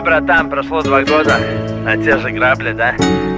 братан, прошло 2 года на те же грабли, да?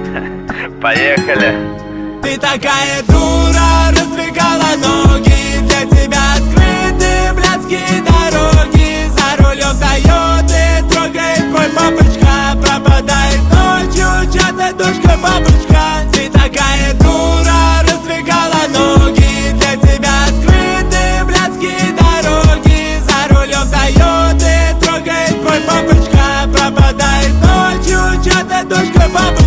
Поехали. Ты такая дура, раздвигала ноги. Для тебя открыты блядские дороги. За рулем Тойоты трогает твой папочка. Пропадает ночью чья-то дочка бабушка. Ты такая дура, раздвигала ноги. Для тебя открыты блядские дороги. За рулем Тойоты трогает твой папочка. Пропадает ночью чья-то дочка бабушка.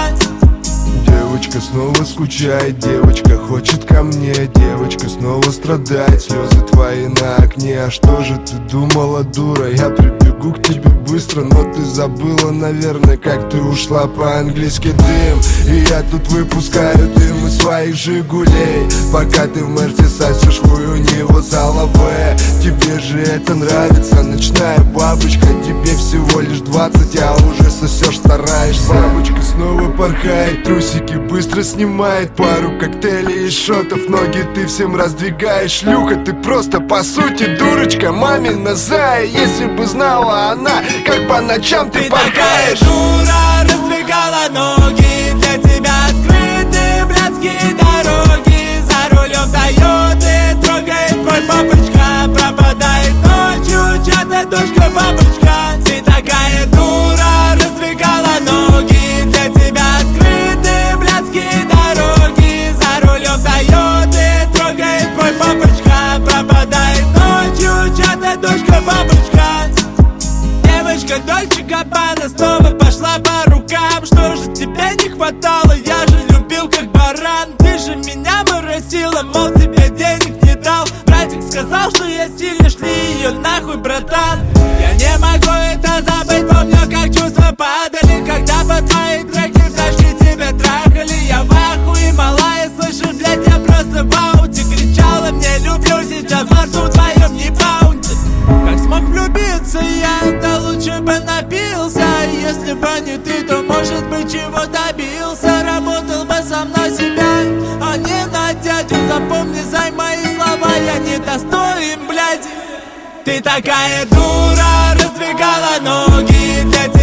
Девочка снова скучает, девочка хочет ко мне. Девочка снова страдает, слезы твои на окне. А что же ты думала, дура? Я прибегу к тебе быстро, но ты забыла, наверное, как ты ушла по-английски дым. И я тут выпускаю дым из своих Жигулей, пока ты в Мерсе сосешь хуй у него за лаве. Тебе же это нравится, ночная бабочка. Тебе всего лишь 20, а уже сосешь, стараешься. Бабочка снова порхает, трусики быстро снимает. Пару коктейлей и шотов, ноги ты всем раздвигаешь. Шлюха, ты просто по сути дурочка, мамина зая. Если бы знала она, как по ночам ты порхаешь. Такая дура, раздвигала ноги. Для тебя открыты блядские дороги. За рулем Тойоты трогает твой папочка. Пропадает ночью чья-то дочка бабушка. Ты такая дура, раздвигала ноги. Для тебя открыты блядские дороги. За рулем Тойоты трогает твой папочка. Пропадает ночью чья-то дочка бабушка. Девочка Дольче Габбана снова пошла по рукам. Что же тебе не хватало? Я же любил как баран. Ты же меня моросила, мол, тебе денег не дал. Братик сказал, что я сильно, шли ее нахуй, братан. Я не могу это забыть, помню, как чувства падали, когда по твоей треке в тачке тебя трахали. Я в ахуе, малая, слышу, блядь, я просто в ауте. Кричала мне, люблю, сейчас во рту твоем не баунти. Как смог влюбиться я, да лучше бы напился. Если бы не ты, то может быть чего добился. Работал бы со мной себя, а не на дядю. Запомни за мои слова, я не достоин, блядь. Ты такая дура, раздвигала ноги. Для